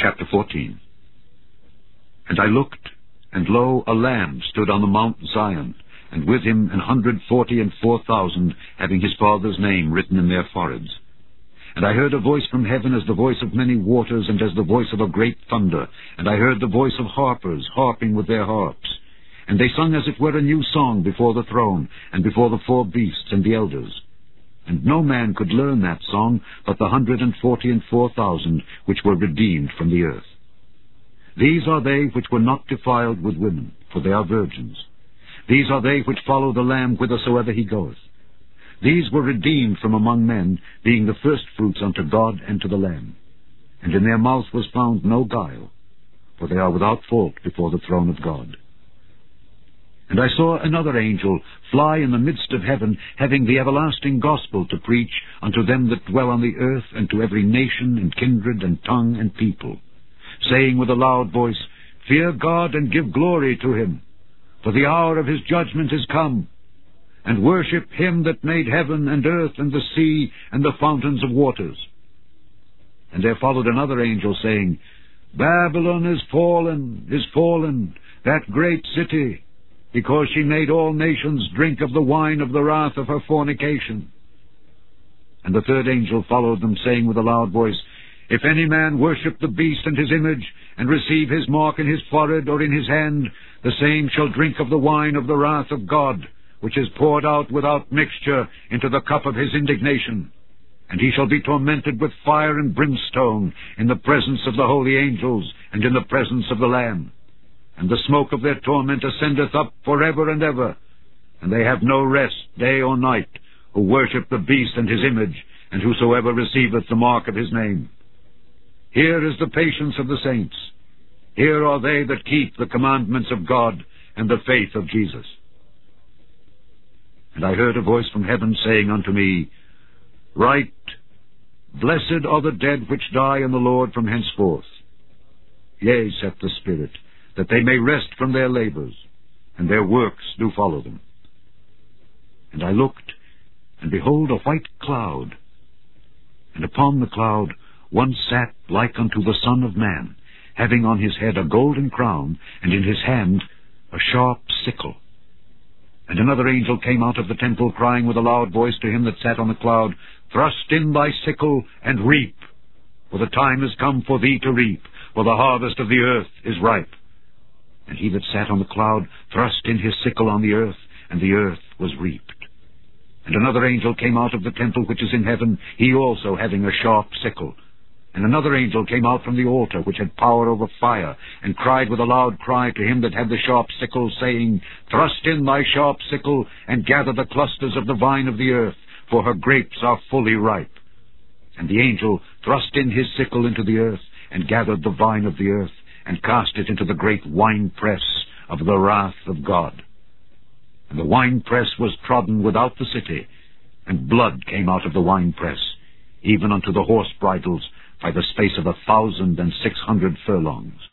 Chapter 14. And I looked, and lo, a Lamb stood on the Mount Zion, and with him 144,000, having his Father's name written in their foreheads. And I heard a voice from heaven as the voice of many waters, and as the voice of a great thunder. And I heard the voice of harpers harping with their harps. And they sung as it were a new song before the throne, and before the 4 beasts and the elders. And no man could learn that song but the 144,000 which were redeemed from the earth. These are they which were not defiled with women, for they are virgins. These are they which follow the Lamb whithersoever he goeth. These were redeemed from among men, being the firstfruits unto God and to the Lamb. And in their mouth was found no guile, for they are without fault before the throne of God. And I saw another angel fly in the midst of heaven, having the everlasting gospel to preach unto them that dwell on the earth, and to every nation, and kindred, and tongue, and people, saying with a loud voice, Fear God, and give glory to him, for the hour of his judgment is come, and worship him that made heaven, and earth, and the sea, and the fountains of waters. And there followed another angel, saying, Babylon is fallen, that great city, because she made all nations drink of the wine of the wrath of her fornication. And the third angel followed them, saying with a loud voice, If any man worship the beast and his image, and receive his mark in his forehead or in his hand, the same shall drink of the wine of the wrath of God, which is poured out without mixture into the cup of his indignation. And he shall be tormented with fire and brimstone in the presence of the holy angels, and in the presence of the Lamb. And the smoke of their torment ascendeth up forever and ever. And they have no rest day or night, who worship the beast and his image, and whosoever receiveth the mark of his name. Here is the patience of the saints. Here are they that keep the commandments of God and the faith of Jesus. And I heard a voice from heaven saying unto me, Write, Blessed are the dead which die in the Lord from henceforth. Yea, saith the Spirit, that they may rest from their labors, and their works do follow them. And I looked, and behold a white cloud, and upon the cloud one sat like unto the Son of Man, having on his head a golden crown, and in his hand a sharp sickle. And another angel came out of the temple, crying with a loud voice to him that sat on the cloud, Thrust in thy sickle, and reap, for the time is come for thee to reap, for the harvest of the earth is ripe. And he that sat on the cloud thrust in his sickle on the earth, and the earth was reaped. And another angel came out of the temple which is in heaven, he also having a sharp sickle. And another angel came out from the altar, which had power over fire, and cried with a loud cry to him that had the sharp sickle, saying, Thrust in thy sharp sickle, and gather the clusters of the vine of the earth, for her grapes are fully ripe. And the angel thrust in his sickle into the earth, and gathered the vine of the earth, and cast it into the great winepress of the wrath of God. And the winepress was trodden without the city, and blood came out of the winepress, even unto the horse bridles, by the space of 1,600 furlongs.